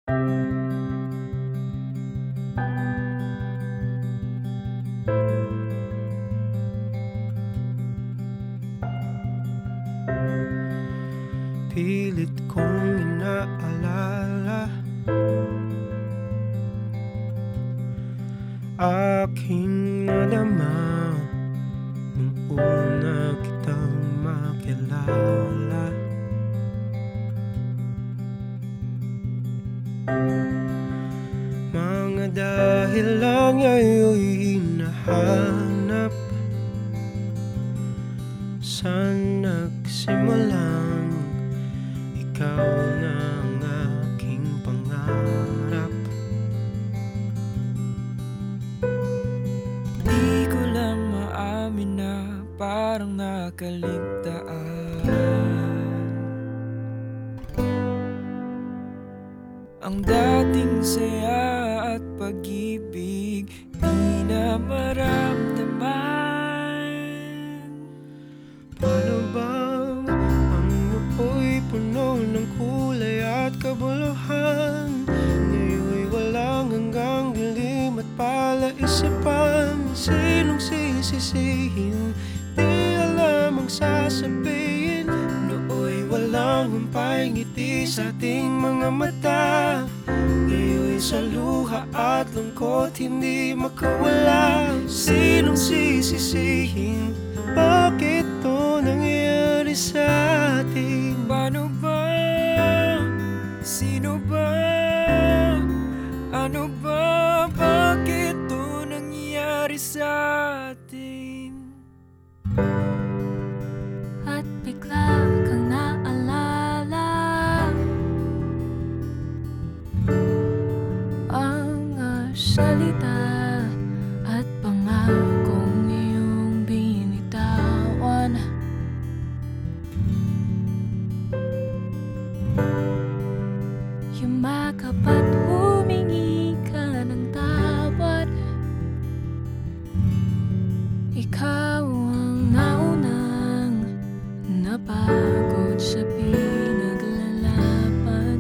Pilit kong inaalala aking nadama nung una kitang makilala. Mga dahilan ngayon'y hinahanap saan nagsimulang ikaw na ang aking pangarap. Di ko lang maamin na parang nakaligtaan ang dating saya at pag-ibig di na maramdaman. Paano bang ang ako'y puno ng kulay at kabuluhan, ngayon'y walang hanggang dilim at palaisipan? Sinong sisisihin? Di alam ang sasabihin. Nooy walang humpay ngiti sa ating mga mata, ngayon'y sa luha at lungkot hindi makawala. Sinong sisisihin? Bakit to nangyari sa atin? Paano ba? Sino ba? Ano ba? Bakit to nangyari sa atin? At bigla kang naalala ang salita at pangakong iyong binitawan. Yumakap at humingi ka ng tawad. Ikaw ang naunang napagod sa pinaglalaban.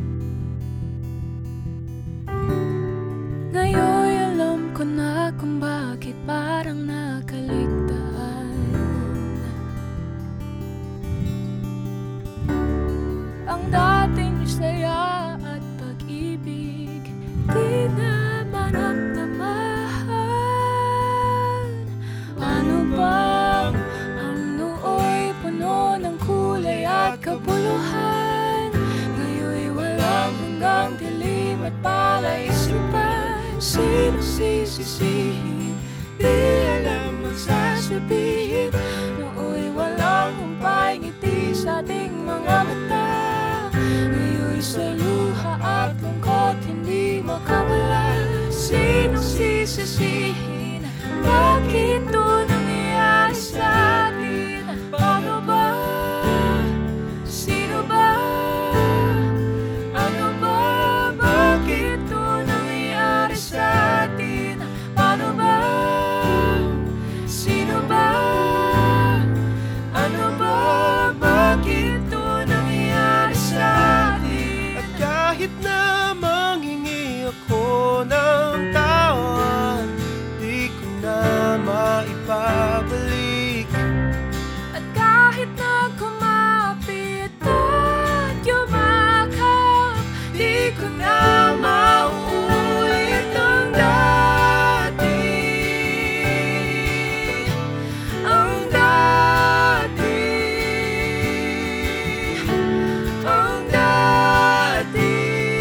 Ngayon'y alam ko na kung bakit parang nakaligtaan ang dating saya at pag-ibig di na maramdaman. Ano bang ang nooy puno ng kulay at kabuluhan, ngayon'y walang hanggang dilim at palaisipan? Sino sisisihin? Di alam ang sasabihin. Nooy walang humpay ngiti sa ating mga mata, ngayon'y sa luha at lungkot hindi makawala. Sinong sisisihin? Bakit to nangyari sa atin? Paano ba? Sino ba? Ano ba? Bakit to nangyari sa atin? Paano ba? Sino ba? Ano ba? Bakit to nangyari sa atin? At kahit na manghingi ako ng tawad, di ko na maipabalik. At kahit na kumapit at yumakap, Di ko na mauulit ang dati. Ang dati. Ang dati.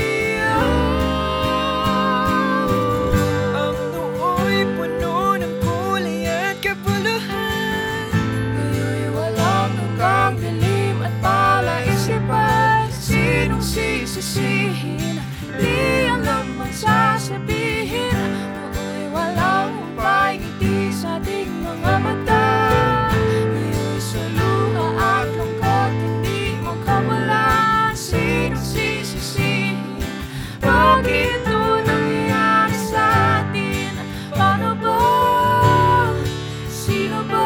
Ang nooy puno ng kulay at kabuluhan, ngayon'y walang hanggang dilim at palaisipan. Sinong sisisihin? Di alam ang sasabihin. Nooy walang humpay ngiti sa ating mga mata, ngayon'y sa luha at lungkot hindi makawala. Sinong sisisihin? Bakit to nangyari sa atin? Paano ba? Sino ba?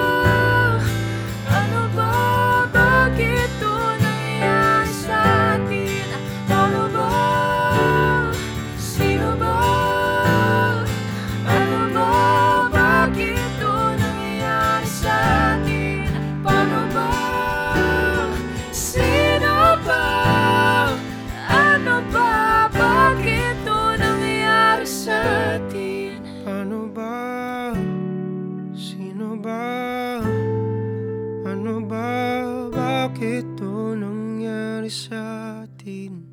Ano ba? Bakit to nangyari sa atin? Paano ba? Ano ba? Bakit to nangyari sa atin?